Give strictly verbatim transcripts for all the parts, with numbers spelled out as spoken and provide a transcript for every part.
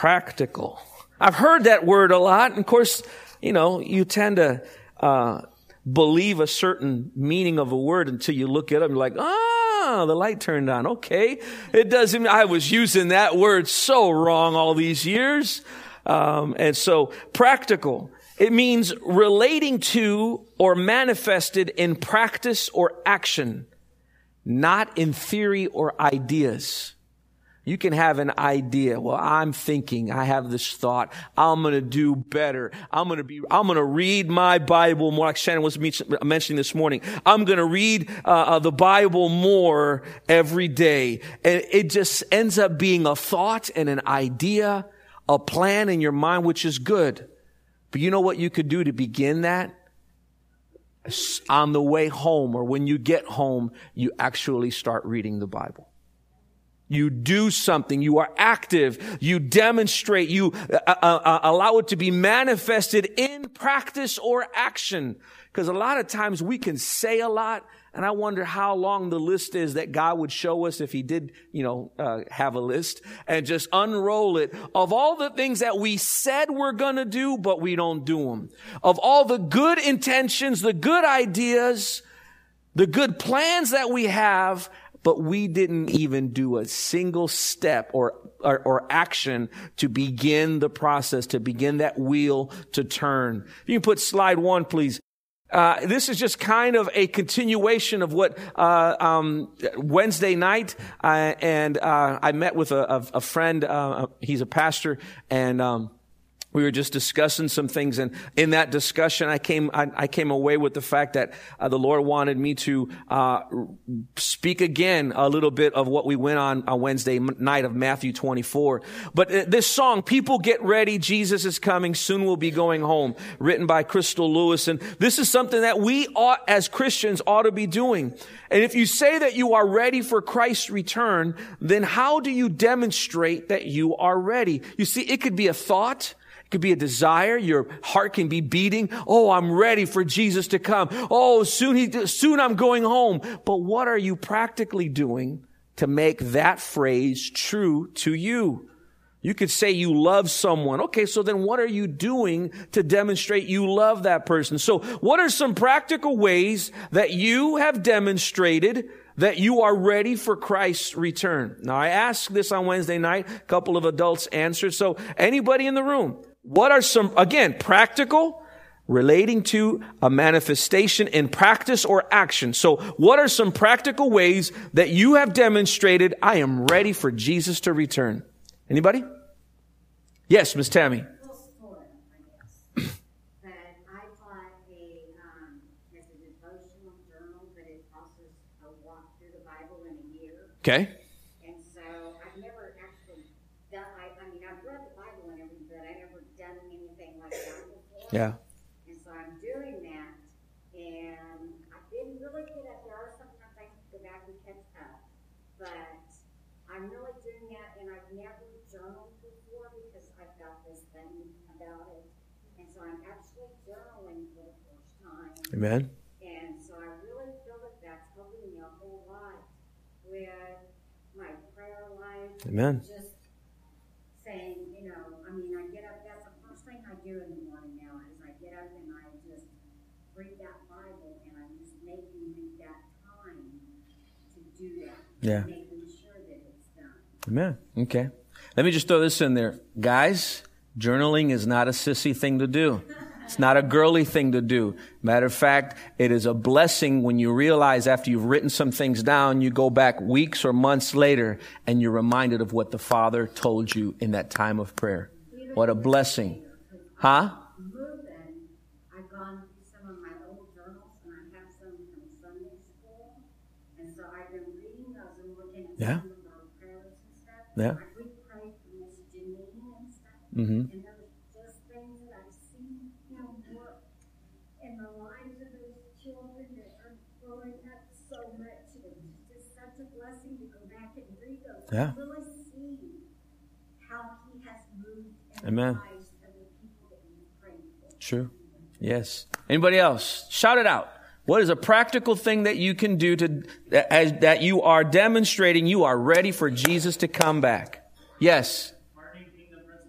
Practical. I've heard that word a lot. And of course, you know, you tend to uh believe a certain meaning of a word until you look it up and you're like, ah, the light turned on. Okay. It doesn't, I was using that word so wrong all these years. Um, and so practical, it means relating to or manifested in practice or action, not in theory or ideas. You can have an idea. Well, I'm thinking, I have this thought, I'm going to do better. I'm going to be, I'm going to read my Bible more, like Shannon was mentioning this morning. I'm going to read uh, uh, the Bible more every day. And it just ends up being a thought and an idea, a plan in your mind, which is good. But you know what you could do to begin that? On the way home, or when you get home, you actually start reading the Bible. You do something. You are active. You demonstrate. You uh, uh, allow it to be manifested in practice or action. Because a lot of times we can say a lot, and I wonder how long the list is that God would show us if he did, you know, uh, have a list, and just unroll it of all the things that we said we're going to do, but we don't do them. Of all the good intentions, the good ideas, the good plans that we have, but we didn't even do a single step or, or, or action to begin the process, to begin that wheel to turn. If you can put slide one, please. Uh, this is just kind of a continuation of what, uh, um, Wednesday night, uh, and, uh, I met with a, a, a friend, uh, he's a pastor, and, um, we were just discussing some things, and in that discussion, I came I, I came away with the fact that uh, the Lord wanted me to uh speak again a little bit of what we went on on Wednesday night of Matthew twenty-four. But uh, this song, "People Get Ready, Jesus is Coming, Soon We'll Be Going Home," written by Crystal Lewis, and this is something that we ought, as Christians, ought to be doing. And if you say that you are ready for Christ's return, then how do you demonstrate that you are ready? You see, it could be a thought. Could be a desire. Your heart can be beating. Oh, I'm ready for Jesus to come. Oh, soon he, soon I'm going home. But what are you practically doing to make that phrase true to you? You could say you love someone. Okay, so then what are you doing to demonstrate you love that person? So what are some practical ways that you have demonstrated that you are ready for Christ's return? Now, I asked this on Wednesday night. A couple of adults answered. So anybody in the room, what are some, again, practical, relating to a manifestation in practice or action? So what are some practical ways that you have demonstrated, I am ready for Jesus to return? Anybody? Yes, Miss Tammy. Okay. And so I've never actually done, I, I mean, I've read the Bible and everything, but I've never done anything like that before. Yeah. And so I'm doing that, and I didn't really get up. There are sometimes I have to go back and catch up, but I'm really doing that, and I've never journaled before because I've got this thing about it. And so I'm actually journaling for the first time. Amen. And so I really feel that that's helping me a whole lot with my prayer life. Amen. Just saying, you know, I mean, I get up, that's the first thing I do in the morning now, is I get up and I just read that Bible, and I'm just making that time to do that. Yeah. Making sure that it's done. Amen. Okay. Let me just throw this in there. Guys, journaling is not a sissy thing to do. It's not a girly thing to do. Matter of fact, it is a blessing when you realize after you've written some things down, you go back weeks or months later and you're reminded of what the Father told you in that time of prayer. What a blessing. Huh? Moving, I've gone through some of my old journals, and I have some from Sunday school. And so I've been reading those and looking at Yeah. some of our prayers and stuff. Yeah. Like we prayed for Miss Janine and stuff. Mm-hmm. And there was just things that I've seen him work in the lives of those children that are growing up so much. And it's just such a blessing to go back and read those. Yeah. And really see how he has moved in Amen. the lives of the people that we prayed for. True. Yes. Anybody else? Shout it out. What is a practical thing that you can do to, as, that you are demonstrating you are ready for Jesus to come back? Yes. Learning kingdom principles.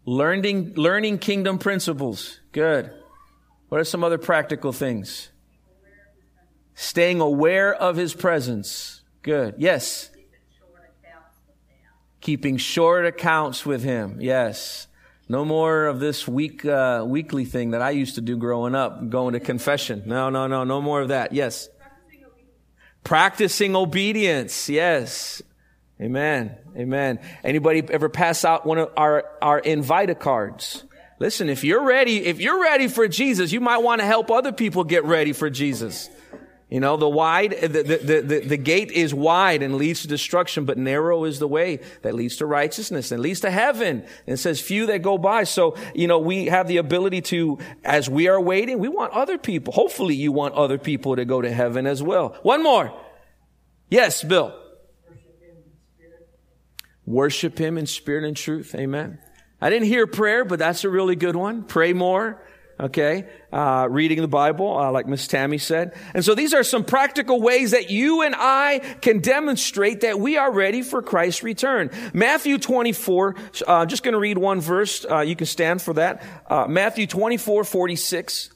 Learning, learning kingdom principles. Good. What are some other practical things? Staying aware of his presence. Good. Yes. Keeping short accounts with him. Yes. No more of this week, uh, weekly thing that I used to do growing up, going to confession. No, no, no, no more of that. Yes. Practicing obedience. Practicing obedience. Yes. Amen. Amen. Anybody ever pass out one of our, our invita cards? Listen, if you're ready, if you're ready for Jesus, you might want to help other people get ready for Jesus. You know, the wide, the, the, the, the gate is wide and leads to destruction, but narrow is the way that leads to righteousness and leads to heaven. And it says few that go by. So, you know, we have the ability to, as we are waiting, we want other people. Hopefully you want other people to go to heaven as well. One more. Yes, Bill. Worship him in spirit and truth. Amen. I didn't hear prayer, but that's a really good one. Pray more. Okay. Uh, reading the Bible, uh, like Miss Tammy said. And so these are some practical ways that you and I can demonstrate that we are ready for Christ's return. Matthew twenty-four, uh, just going to read one verse. Uh, you can stand for that. Uh, Matthew twenty-four, forty-six.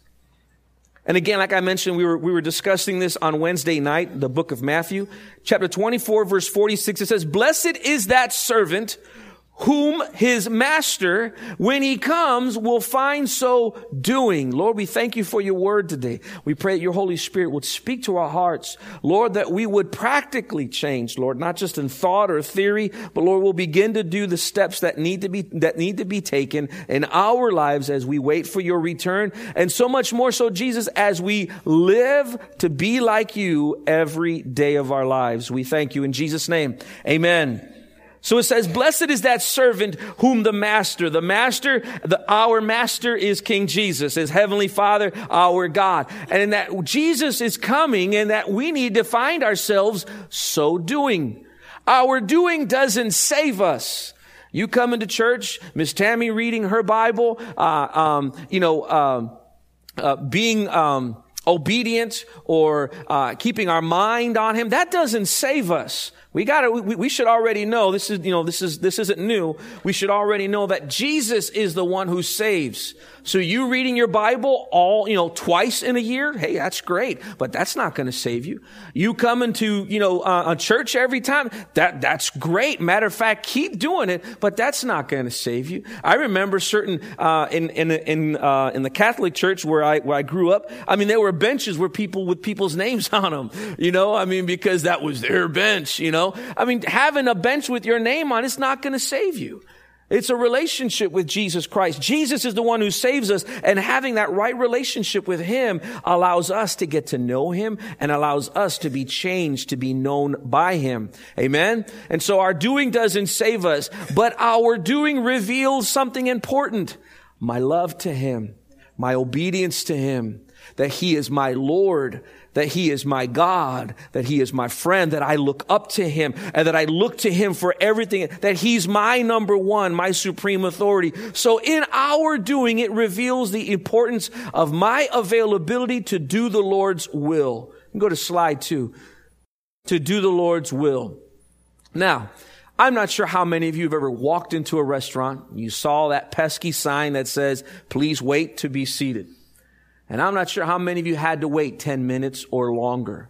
And again, like I mentioned, we were, we were discussing this on Wednesday night, the book of Matthew, chapter twenty-four, verse forty-six. It says, "Blessed is that servant whom his master, when he comes, will find so doing." Lord, we thank you for your word today. We pray that your Holy Spirit would speak to our hearts. Lord, that we would practically change, Lord, not just in thought or theory, but Lord, we'll begin to do the steps that need to be, that need to be taken in our lives as we wait for your return. And so much more so, Jesus, as we live to be like you every day of our lives. We thank you in Jesus' name. Amen. So it says, blessed is that servant whom the master, the master, the, our master is King Jesus, is Heavenly Father, our God. And in that Jesus is coming and that we need to find ourselves so doing. Our doing doesn't save us. You come into church, Miss Tammy reading her Bible, uh, um, you know, uh, uh, being, um, obedient or, uh, keeping our mind on him. That doesn't save us. We gotta, we, we should already know, this is, you know, this is, this isn't new. We should already know that Jesus is the one who saves. So you reading your Bible all, you know, twice in a year, hey, that's great, but that's not going to save you. You coming to, you know, uh, a church every time, that, that's great. Matter of fact, keep doing it, but that's not going to save you. I remember certain, uh, in, in, in, uh, in the Catholic church where I, where I grew up, I mean, there were benches where people with people's names on them, you know, I mean, because that was their bench, you know. I mean, having a bench with your name on it's not going to save you. It's a relationship with Jesus Christ. Jesus is the one who saves us, and having that right relationship with him allows us to get to know him and allows us to be changed, to be known by him. Amen? And so our doing doesn't save us, but our doing reveals something important. My love to him, my obedience to him, that he is my Lord, that he is my God, that he is my friend, that I look up to him and that I look to him for everything, that he's my number one, my supreme authority. So in our doing, it reveals the importance of my availability to do the Lord's will. Go to slide two. To do the Lord's will. Now, I'm not sure how many of you have ever walked into a restaurant. You saw that pesky sign that says, please wait to be seated. And I'm not sure how many of you had to wait ten minutes or longer.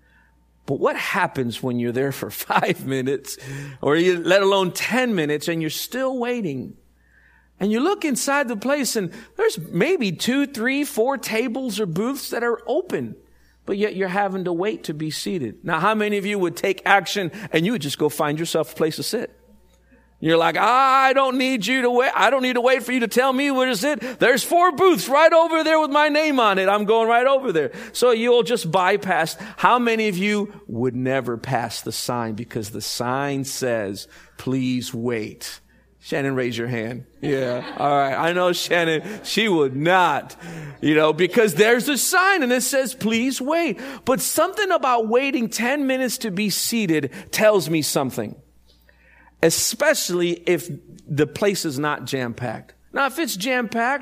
But what happens when you're there for five minutes or you, let alone ten minutes and you're still waiting? And you look inside the place and there's maybe two, three, four tables or booths that are open, but yet you're having to wait to be seated. Now, how many of you would take action and you would just go find yourself a place to sit? You're like, I don't need you to wait. I don't need to wait for you to tell me where to sit. There's four booths right over there with my name on it. I'm going right over there. So you'll just bypass. How many of you would never pass the sign because the sign says, please wait? Shannon, raise your hand. Yeah. All right. I know Shannon, she would not, you know, because there's a sign and it says, please wait. But something about waiting ten minutes to be seated tells me something. Especially if the place is not jam-packed. Now, if it's jam-packed,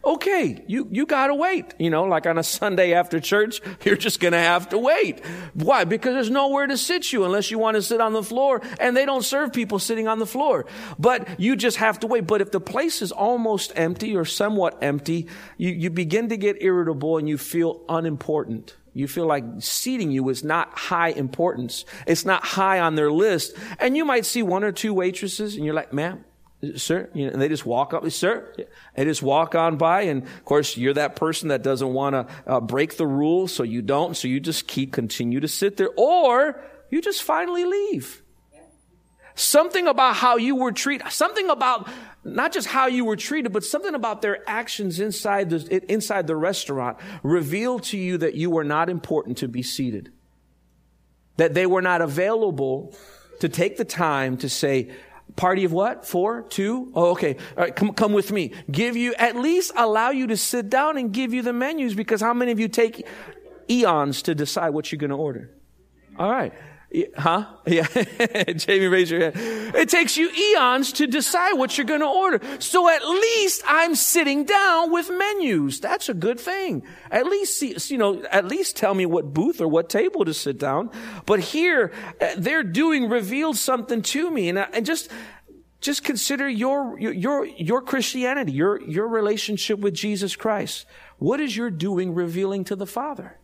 okay, you, you gotta wait. You know, like on a Sunday after church, you're just gonna have to wait. Why? Because there's nowhere to sit you unless you want to sit on the floor, and they don't serve people sitting on the floor. But you just have to wait. But if the place is almost empty or somewhat empty, you, you begin to get irritable and you feel unimportant. You feel like seating you is not high importance. It's not high on their list. And you might see one or two waitresses and you're like, ma'am, sir, you know, and they just walk up, sir, they just walk on by. And of course, you're that person that doesn't want to uh, break the rules, so you don't. So you just keep, continue to sit there, or you just finally leave. Something about how you were treated, something about not just how you were treated, but something about their actions inside the, inside the restaurant revealed to you that you were not important to be seated. That they were not available to take the time to say, party of what? Four? Two? Oh, okay. All right, come, come with me. Give you, at least allow you to sit down and give you the menus, because how many of you take eons to decide what you're going to order? All right. Huh? Yeah. Jamie, raise your hand. It takes you eons to decide what you're going to order. So at least I'm sitting down with menus. That's a good thing. At least, see, you know, at least tell me what booth or what table to sit down. But here, they're doing revealed something to me. And, and just, just consider your, your, your Christianity, your, your relationship with Jesus Christ. What is your doing revealing to the Father?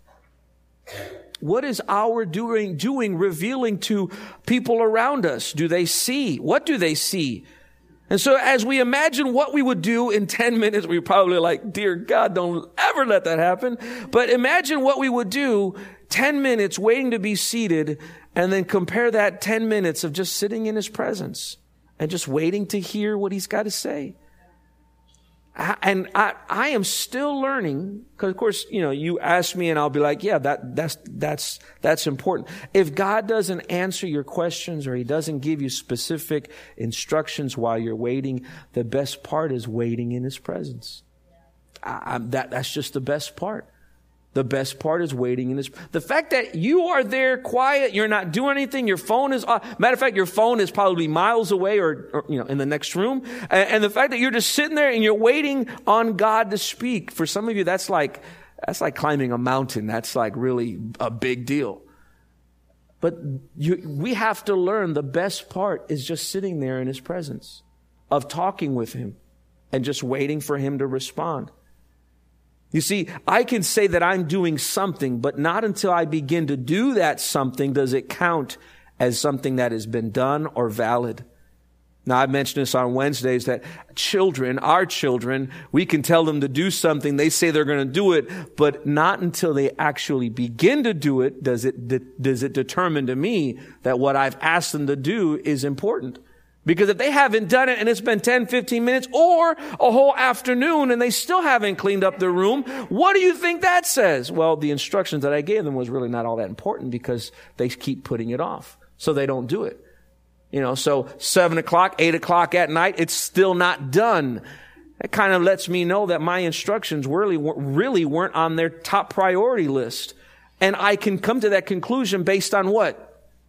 What is our doing, doing revealing to people around us? Do they see? What do they see? And so as we imagine what we would do in ten minutes, we're probably like, dear God, don't ever let that happen. But imagine what we would do ten minutes waiting to be seated, and then compare that ten minutes of just sitting in his presence and just waiting to hear what he's got to say. I, and I, I am still learning, because of course, you know, you ask me and I'll be like, yeah, that, that's, that's, that's important. If God doesn't answer your questions, or he doesn't give you specific instructions while you're waiting, the best part is waiting in his presence. I, I'm, that, that's just the best part. The best part is waiting in his, the fact that you are there quiet, you're not doing anything, your phone is off. Matter of fact, your phone is probably miles away, or, or you know, in the next room. And, and the fact that you're just sitting there and you're waiting on God to speak. For some of you, that's like, that's like climbing a mountain. That's like really a big deal. But you, we have to learn the best part is just sitting there in his presence, of talking with him and just waiting for him to respond. You see, I can say that I'm doing something, but not until I begin to do that something does it count as something that has been done or valid. Now, I mentioned this on Wednesdays, that children, our children, we can tell them to do something. They say they're going to do it, but not until they actually begin to do it does it, does it determine to me that what I've asked them to do is important. Because if they haven't done it and it's been ten, fifteen minutes or a whole afternoon and they still haven't cleaned up their room, what do you think that says? Well, the instructions that I gave them was really not all that important, because they keep putting it off. So they don't do it. You know, so seven o'clock, eight o'clock at night, it's still not done. That kind of lets me know that my instructions really, really weren't on their top priority list. And I can come to that conclusion based on what?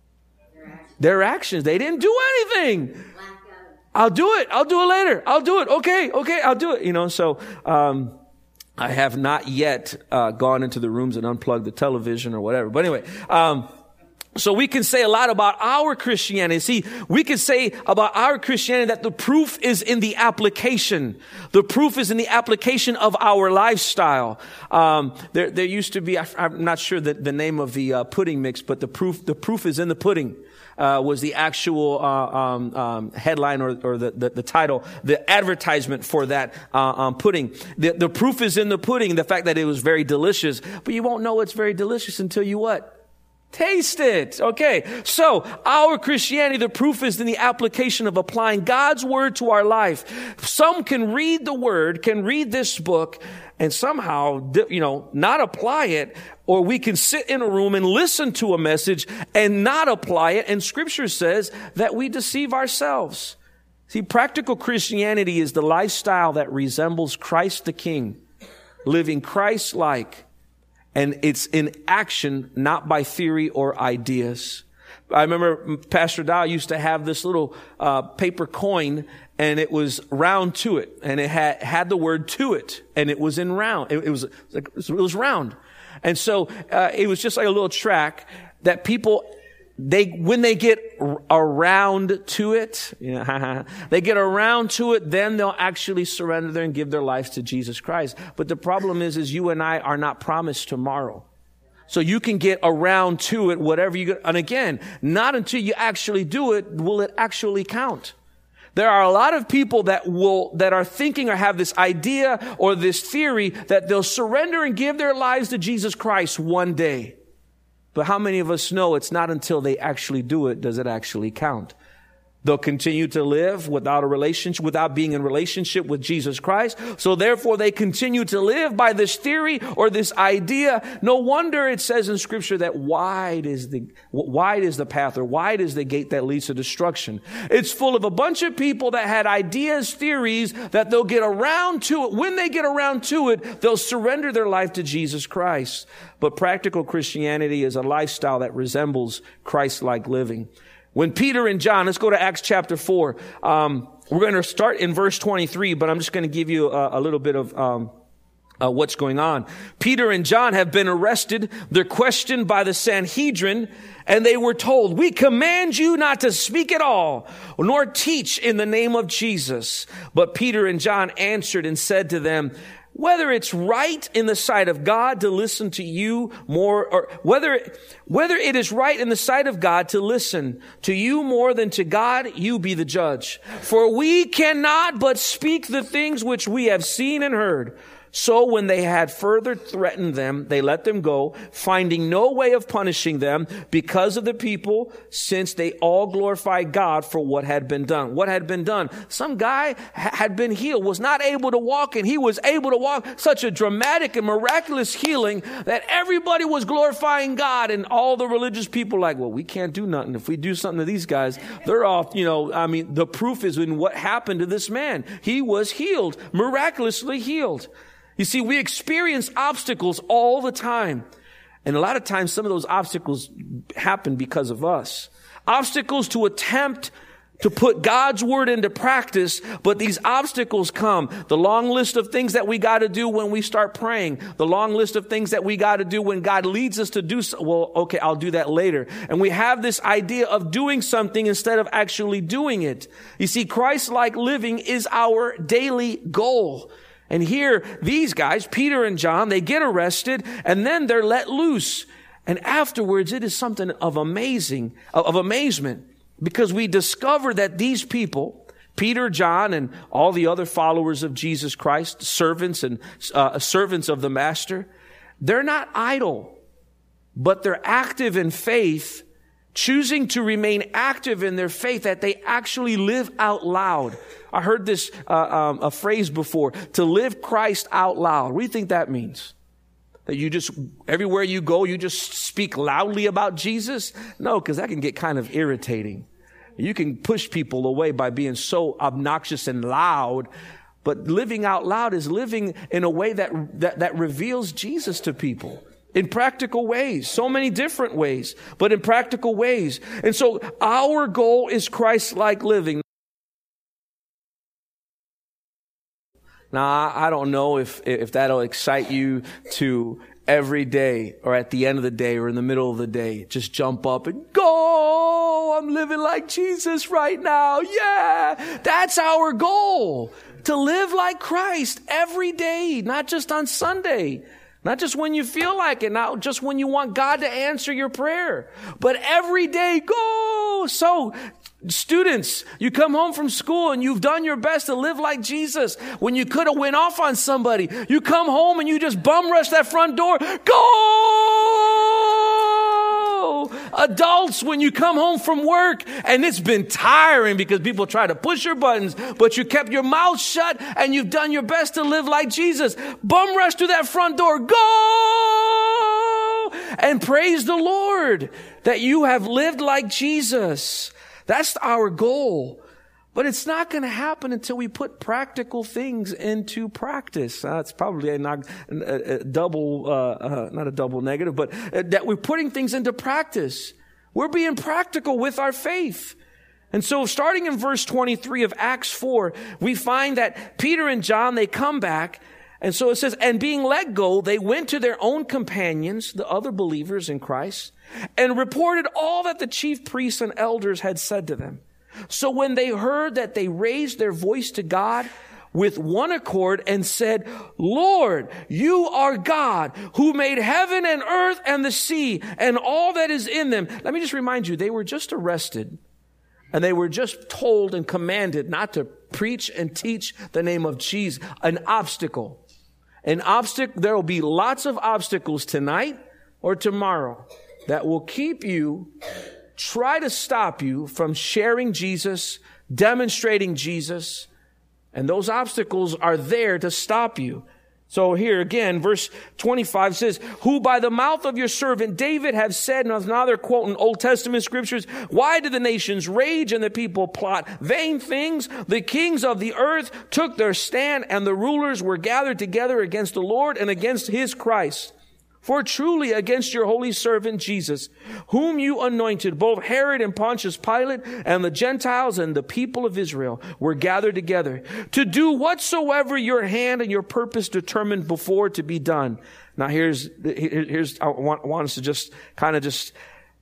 Their actions. They didn't do anything. I'll do it. I'll do it later. I'll do it. Okay. Okay. I'll do it. You know, so, um, I have not yet, uh, gone into the rooms and unplugged the television or whatever. But anyway, um, so we can say a lot about our Christianity. See, we can say about our Christianity that the proof is in the application. The proof is in the application of our lifestyle. Um, there, there used to be, I, I'm not sure the, the name of the uh, pudding mix, but the proof, the proof is in the pudding. Uh, was the actual uh, um, um, headline or, or the, the, the title, the advertisement for that uh, um, pudding. The, the proof is in the pudding, the fact that it was very delicious. But you won't know it's very delicious until you what? Taste it. Okay. So our Christianity, the proof is in the application of applying God's word to our life. Some can read the word, can read this book, and somehow, you know, not apply it. Or we can sit in a room and listen to a message and not apply it. And Scripture says that we deceive ourselves. See, practical Christianity is the lifestyle that resembles Christ the King, living Christ-like. And it's in action, not by theory or ideas. I remember Pastor Dow used to have this little uh, paper coin, and it was round to it, and it had had the word to it, and it was in round. It, it was like, it was round, and so uh, it was just like a little track that people they when they get around to it, you know, they get around to it, then they'll actually surrender there and give their lives to Jesus Christ. But the problem is, is you and I are not promised tomorrow. So you can get around to it, whatever you get. And again, not until you actually do it will it actually count. There are a lot of people that will, that are thinking or have this idea or this theory that they'll surrender and give their lives to Jesus Christ one day. But how many of us know it's not until they actually do it does it actually count? They'll continue to live without a relationship, without being in relationship with Jesus Christ. So therefore they continue to live by this theory or this idea. No wonder it says in Scripture that wide is the, wide is the path or wide is the gate that leads to destruction. It's full of a bunch of people that had ideas, theories that they'll get around to it. When they get around to it, they'll surrender their life to Jesus Christ. But practical Christianity is a lifestyle that resembles Christ-like living. When Peter and John, let's go to Acts chapter four. Um, we're going to start in verse twenty-three, but I'm just going to give you a, a little bit of um, uh, what's going on. Peter and John have been arrested. They're questioned by the Sanhedrin, and they were told, "We command you not to speak at all, nor teach in the name of Jesus." But Peter and John answered and said to them, "Whether it's right in the sight of God to listen to you more, or whether, whether it is right in the sight of God to listen to you more than to God, you be the judge. For we cannot but speak the things which we have seen and heard." So when they had further threatened them, they let them go, finding no way of punishing them because of the people, since they all glorified God for what had been done. What had been done? Some guy ha- had been healed, was not able to walk, and he was able to walk. Such a dramatic and miraculous healing that everybody was glorifying God, and all the religious people like, well, we can't do nothing. If we do something to these guys, they're off, you know, I mean, the proof is in what happened to this man. He was healed, miraculously healed. You see, we experience obstacles all the time. And a lot of times, some of those obstacles happen because of us. Obstacles to attempt to put God's word into practice, but these obstacles come. The long list of things that we got to do when we start praying. The long list of things that we got to do when God leads us to do so. Well, okay, I'll do that later. And we have this idea of doing something instead of actually doing it. You see, Christ-like living is our daily goal. And here, these guys, Peter and John, they get arrested and then they're let loose. And afterwards, it is something of amazing, of amazement, because we discover that these people, Peter, John, and all the other followers of Jesus Christ, servants and uh, servants of the Master, they're not idle, but they're active in faith, choosing to remain active in their faith, that they actually live out loud. I heard this uh, um, a phrase before, to live Christ out loud. What do you think that means? That you just, everywhere you go, you just speak loudly about Jesus? No, because that can get kind of irritating. You can push people away by being so obnoxious and loud. But living out loud is living in a way that that, that reveals Jesus to people. In practical ways, so many different ways, but in practical ways. And so our goal is Christ-like living. Now, I don't know if, if that'll excite you to every day or at the end of the day or in the middle of the day, just jump up and go, I'm living like Jesus right now. Yeah, that's our goal, to live like Christ every day, not just on Sunday. Not just when you feel like it, not just when you want God to answer your prayer, but every day, go. So, students, you come home from school and you've done your best to live like Jesus when you could have went off on somebody. You come home and you just bum rush that front door. Go! Adults, when you come home from work and it's been tiring because people try to push your buttons, but you kept your mouth shut and you've done your best to live like Jesus. Bum rush through that front door. Go! And praise the Lord that you have lived like Jesus. That's our goal. But it's not going to happen until we put practical things into practice. Uh, it's probably a, not, a, a double, uh, uh, not a double negative, but uh, that we're putting things into practice. We're being practical with our faith. And so starting in verse twenty-three of Acts four, we find that Peter and John, they come back. And so it says, and being let go, they went to their own companions, the other believers in Christ, and reported all that the chief priests and elders had said to them. So when they heard that, they raised their voice to God with one accord and said, Lord, you are God who made heaven and earth and the sea and all that is in them. Let me just remind you, they were just arrested and they were just told and commanded not to preach and teach the name of Jesus. An obstacle. An obstacle. There will be lots of obstacles tonight or tomorrow that will keep you, try to stop you from sharing Jesus, demonstrating Jesus. And those obstacles are there to stop you. So here again, verse twenty-five says, who by the mouth of your servant David have said, and now they're quoting Old Testament scriptures, why do the nations rage and the people plot vain things? The kings of the earth took their stand and the rulers were gathered together against the Lord and against his Christ. For truly against your holy servant Jesus, whom you anointed, both Herod and Pontius Pilate and the Gentiles and the people of Israel were gathered together to do whatsoever your hand and your purpose determined before to be done. Now here's, here's, I want, I want us to just kind of just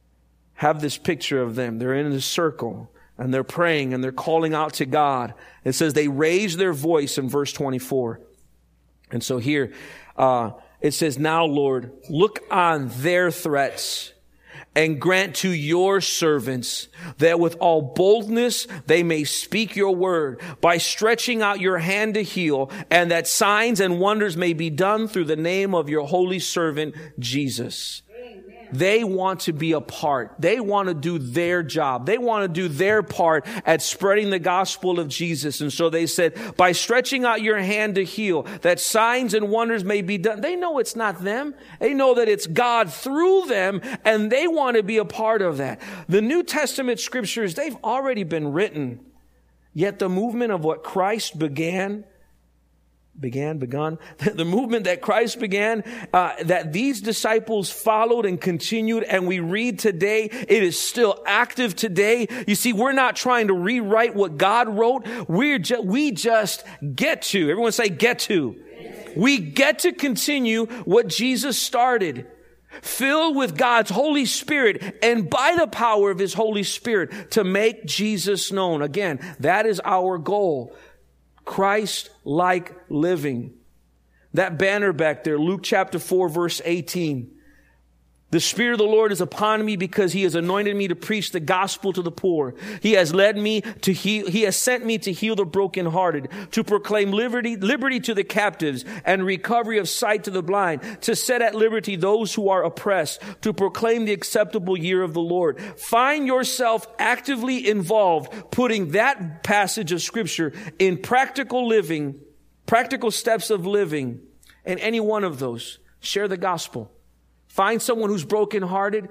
have this picture of them. They're in this circle and they're praying and they're calling out to God. It says they raised their voice in verse twenty-four. And so here, uh, it says, now, Lord, look on their threats and grant to your servants that with all boldness they may speak your word by stretching out your hand to heal, and that signs and wonders may be done through the name of your holy servant, Jesus. They want to be a part. They want to do their job. They want to do their part at spreading the gospel of Jesus. And so they said, by stretching out your hand to heal, that signs and wonders may be done. They know it's not them. They know that it's God through them, and they want to be a part of that. The New Testament scriptures, they've already been written. Yet the movement of what Christ began began, begun, the movement that Christ began, uh, that these disciples followed and continued, and we read today, it is still active today. You see, we're not trying to rewrite what God wrote. We're ju- we just get to, everyone say get to. We get to continue what Jesus started. Filled with God's Holy Spirit and by the power of His Holy Spirit to make Jesus known. Again, that is our goal. Christ-like living. That banner back there, Luke chapter four, verse eighteen. The Spirit of the Lord is upon me because He has anointed me to preach the gospel to the poor. He has led me to heal. He has sent me to heal the brokenhearted, to proclaim liberty, liberty to the captives and recovery of sight to the blind, to set at liberty those who are oppressed, to proclaim the acceptable year of the Lord. Find yourself actively involved, putting that passage of scripture in practical living, practical steps of living, and any one of those. Share the gospel. Find someone who's brokenhearted.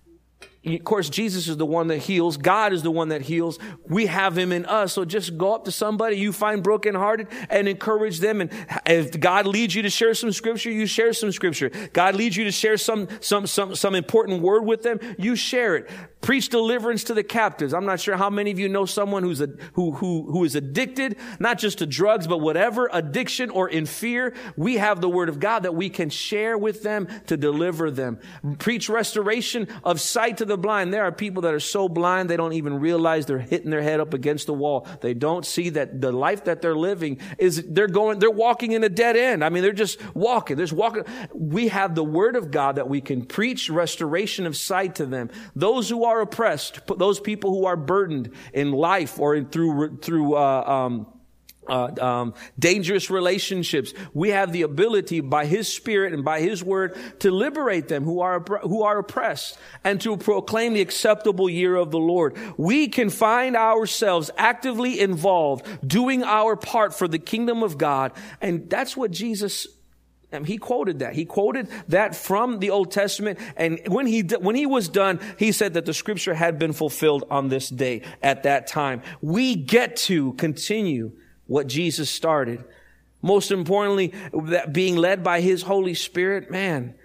Of course, Jesus is the one that heals. God is the one that heals. We have Him in us. So just go up to somebody you find brokenhearted and encourage them. And if God leads you to share some scripture, you share some scripture. God leads you to share some, some, some, some important word with them, you share it. Preach deliverance to the captives. I'm not sure how many of you know someone who's a, who, who, who is addicted, not just to drugs, but whatever addiction or in fear. We have the word of God that we can share with them to deliver them. Preach restoration of sight to the blind. There are people that are so blind they don't even realize they're hitting their head up against the wall. They don't see that the life that they're living is they're going, they're walking in a dead end. I mean, they're just walking. There's walking. We have the word of God that we can preach restoration of sight to them. Those who are oppressed, those people who are burdened in life or in, through through uh, um, Uh, um, dangerous relationships. We have the ability by His Spirit and by His Word to liberate them who are who are oppressed and to proclaim the acceptable year of the Lord. We can find ourselves actively involved, doing our part for the kingdom of God, and that's what Jesus. And he quoted that. He quoted that from the Old Testament. And when he when he was done, he said that the scripture had been fulfilled on this day at that time. We get to continue what Jesus started. Most importantly, that being led by His Holy Spirit, man,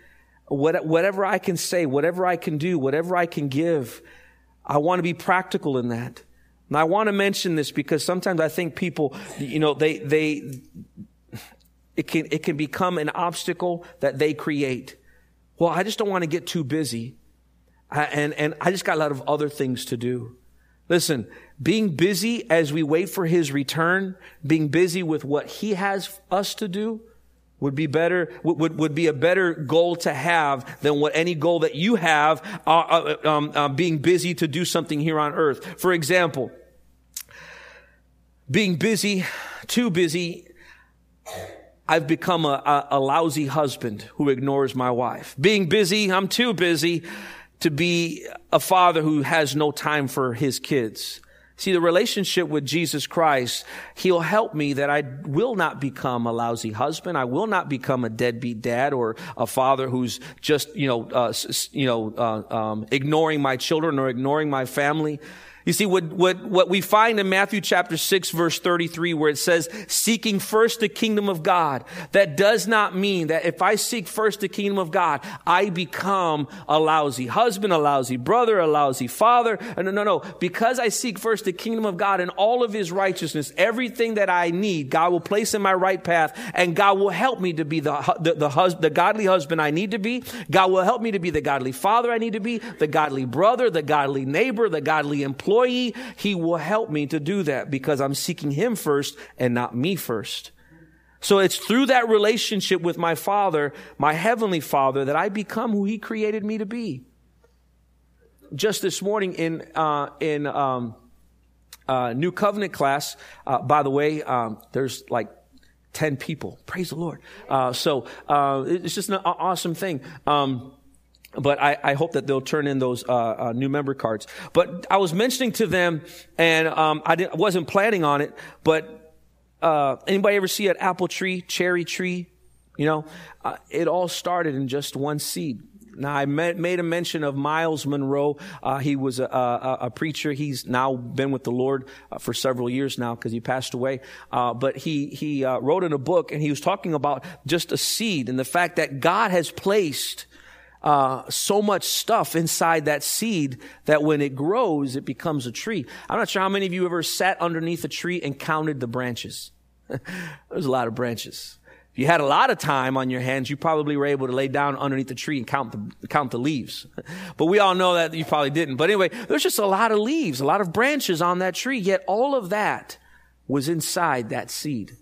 what, whatever I can say, whatever I can do, whatever I can give, I want to be practical in that. And I want to mention this because sometimes I think people, you know, they, they, it can, it can become an obstacle that they create. Well, I just don't want to get too busy. I, and, and I just got a lot of other things to do. Listen, being busy as we wait for his return, being busy with what he has us to do would be better, would, would be a better goal to have than what any goal that you have, uh, uh, um, uh, being busy to do something here on earth. For example, being busy, too busy, I've become a, a, a lousy husband who ignores my wife. Being busy, I'm too busy to be a father who has no time for his kids. See, the relationship with Jesus Christ, he'll help me that I will not become a lousy husband. I will not become a deadbeat dad or a father who's just, you know, uh, you know, uh, um, ignoring my children or ignoring my family. You see, what, what, what we find in Matthew chapter six, verse thirty-three, where it says, seeking first the kingdom of God, that does not mean that if I seek first the kingdom of God, I become a lousy husband, a lousy brother, a lousy father. No, no, no. Because I seek first the kingdom of God and all of his righteousness, everything that I need, God will place in my right path, and God will help me to be the, the, the, hus- the godly husband I need to be. God will help me to be the godly father I need to be, the godly brother, the godly neighbor, the godly employee. He will help me to do that because I'm seeking him first and not me first. So it's through that relationship with my Father, my Heavenly Father, that I become who he created me to be. Just this morning in, uh, in, um, uh, New Covenant class, uh, by the way, um, there's like ten people. Praise the Lord. Uh, so, uh, it's just an awesome thing. Um, But I, I hope that they'll turn in those uh, uh, new member cards. But I was mentioning to them, and um, I didn't, wasn't planning on it, but uh, anybody ever see an apple tree, cherry tree? You know, uh, it all started in just one seed. Now, I met, made a mention of Miles Monroe. Uh, he was a, a, a preacher. He's now been with the Lord uh, for several years now because he passed away. Uh, but he, he uh, wrote in a book, and he was talking about just a seed and the fact that God has placed Uh, so much stuff inside that seed that when it grows, it becomes a tree. I'm not sure how many of you ever sat underneath a tree and counted the branches. There's a lot of branches. If you had a lot of time on your hands, you probably were able to lay down underneath the tree and count the, count the leaves. But we all know that you probably didn't. But anyway, there's just a lot of leaves, a lot of branches on that tree. Yet all of that was inside that seed.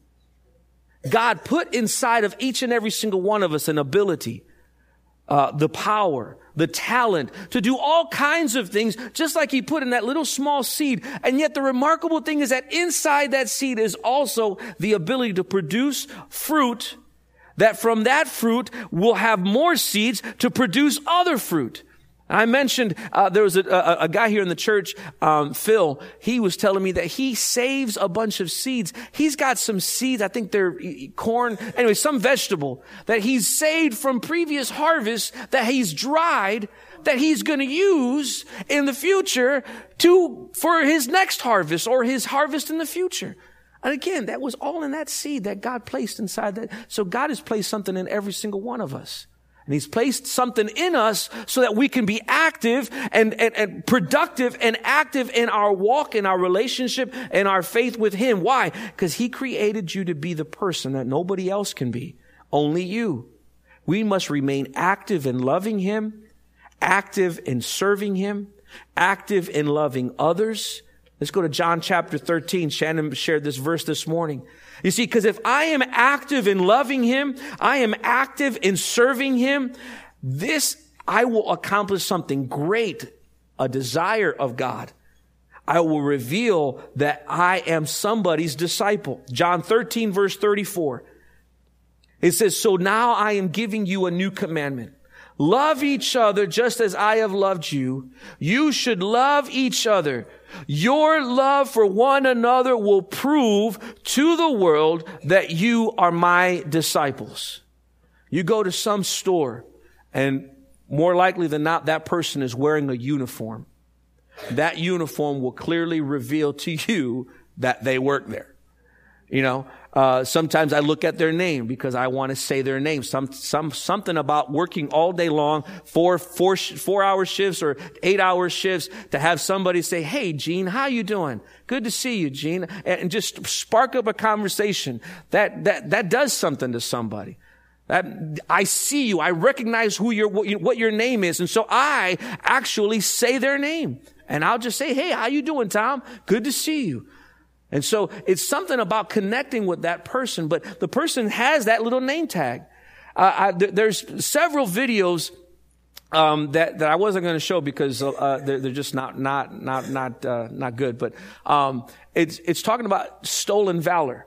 God put inside of each and every single one of us an ability, Uh, the power, the talent to do all kinds of things, just like he put in that little small seed. And yet the remarkable thing is that inside that seed is also the ability to produce fruit, that from that fruit will have more seeds to produce other fruit. I mentioned uh, there was a, a, a guy here in the church, um, Phil. He was telling me that he saves a bunch of seeds. He's got some seeds, I think they're corn, anyway, some vegetable that he's saved from previous harvests that he's dried, that he's going to use in the future to for his next harvest or his harvest in the future. And again, that was all in that seed that God placed inside that. So God has placed something in every single one of us. And he's placed something in us so that we can be active and, and, and productive and active in our walk, in our relationship, and our faith with him. Why? Because he created you to be the person that nobody else can be. Only you. We must remain active in loving him, active in serving him, active in loving others. Let's go to John chapter thirteen. Shannon shared this verse this morning. You see, because if I am active in loving him, I am active in serving him, this, I will accomplish something great, a desire of God. I will reveal that I am somebody's disciple. John thirteen, verse thirty-four. It says, so now I am giving you a new commandment. Love each other just as I have loved you. You should love each other. Your love for one another will prove to the world that you are my disciples. You go to some store, and more likely than not, that person is wearing a uniform. That uniform will clearly reveal to you that they work there. You know, uh, sometimes I look at their name because I want to say their name. Some, some, something about working all day long, four, four, four hour shifts or eight hour shifts to have somebody say, "Hey, Gene, how you doing? Good to see you, Gene." And just spark up a conversation. That, that, that does something to somebody. That I see you. I recognize who your, what, what your name is. And so I actually say their name. And I'll just say, "Hey, how you doing, Tom? Good to see you." And so it's something about connecting with that person, but the person has that little name tag. Uh, I, th- there's several videos um, that that I wasn't going to show because uh, they're, they're just not not not not uh, not good. But um, it's it's talking about stolen valor.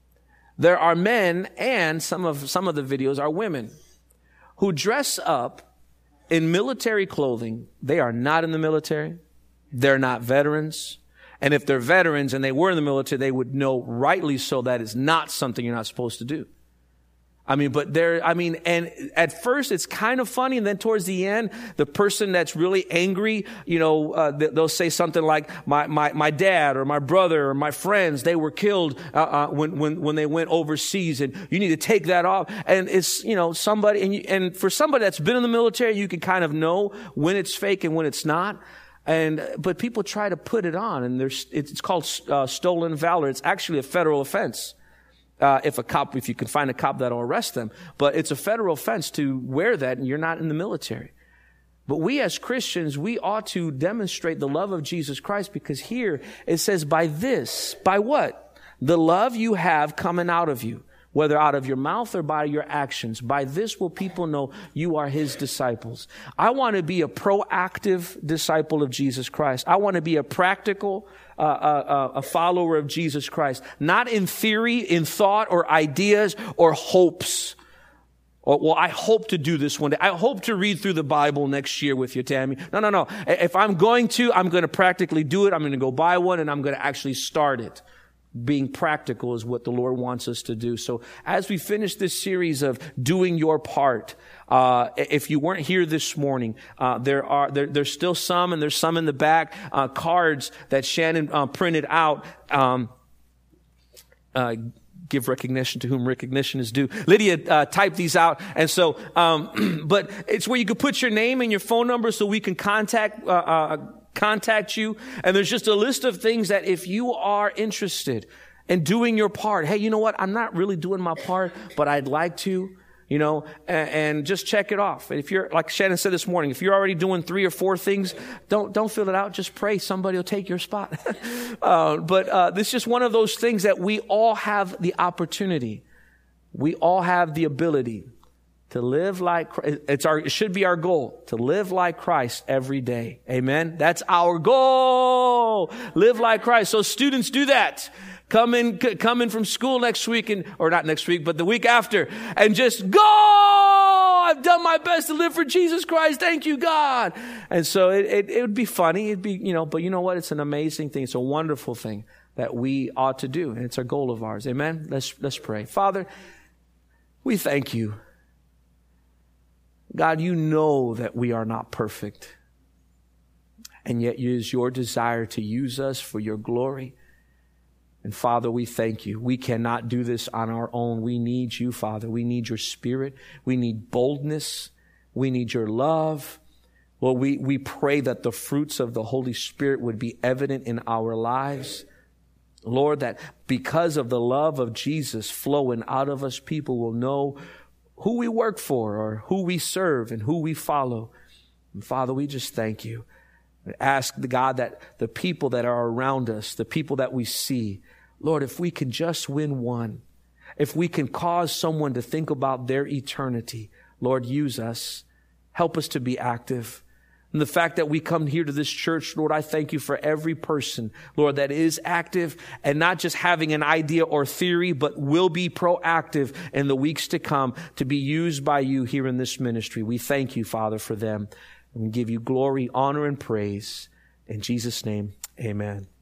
There are men, and some of some of the videos are women who dress up in military clothing. They are not in the military. They're not veterans. And if they're veterans and they were in the military, they would know rightly so that is not something you're not supposed to do. I mean, but there, I mean, and at first it's kind of funny. And then towards the end, the person that's really angry, you know, uh, they'll say something like, my, my, my dad or my brother or my friends, they were killed, uh, uh, when, when, when they went overseas, and you need to take that off. And it's, you know, somebody, and you, and for somebody that's been in the military, you can kind of know when it's fake and when it's not. And, but people try to put it on, and there's, it's called, uh, stolen valor. It's actually a federal offense. Uh, if a cop, if you can find a cop that'll arrest them, but it's a federal offense to wear that, and you're not in the military. But we as Christians, we ought to demonstrate the love of Jesus Christ, because here it says, by this, by what? The love you have coming out of you, whether out of your mouth or by your actions. By this will people know you are his disciples. I want to be a proactive disciple of Jesus Christ. I want to be a practical, uh, uh, a follower of Jesus Christ. Not in theory, in thought or ideas or hopes. Or, well, I hope to do this one day. I hope to read through the Bible next year with you, Tammy. No, no, no. If I'm going to, I'm going to practically do it. I'm going to go buy one, and I'm going to actually start it. Being practical is what the Lord wants us to do. So as we finish this series of doing your part, uh, if you weren't here this morning, uh, there are, there, there's still some, and there's some in the back, uh, cards that Shannon, uh, printed out, um, uh, give recognition to whom recognition is due. Lydia, uh, typed these out. And so, um, but it's where you can put your name and your phone number so we can contact, uh, uh, contact you. And there's just a list of things that if you are interested in doing your part, hey, you know what? I'm not really doing my part, but I'd like to, you know, and, and just check it off. If you're, like Shannon said this morning, if you're already doing three or four things, don't, don't fill it out. Just pray somebody will take your spot. uh, but, uh, this is just one of those things that we all have the opportunity. We all have the ability to live like, it's our, it should be our goal to live like Christ every day. Amen. That's our goal. Live like Christ. So students, do that. Come in, come in from school next week, and, or not next week, but the week after, and just go. I've done my best to live for Jesus Christ. Thank you, God. And so it, it, it would be funny. It'd be, you know, but you know what? It's an amazing thing. It's a wonderful thing that we ought to do. And it's a goal of ours. Amen. Let's, let's pray. Father, we thank you. God, you know that we are not perfect, and yet it is your desire to use us for your glory. And Father, we thank you. We cannot do this on our own. We need you, Father. We need your Spirit. We need boldness. We need your love. Well, we, we pray that the fruits of the Holy Spirit would be evident in our lives. Lord, that because of the love of Jesus flowing out of us, people will know who we work for, or who we serve, and who we follow. And Father, we just thank you. Ask the God that the people that are around us, the people that we see, Lord, if we can just win one, if we can cause someone to think about their eternity, Lord, use us. Help us to be active. And the fact that we come here to this church, Lord, I thank you for every person, Lord, that is active and not just having an idea or theory, but will be proactive in the weeks to come to be used by you here in this ministry. We thank you, Father, for them. And we give you glory, honor, and praise. In Jesus' name, amen.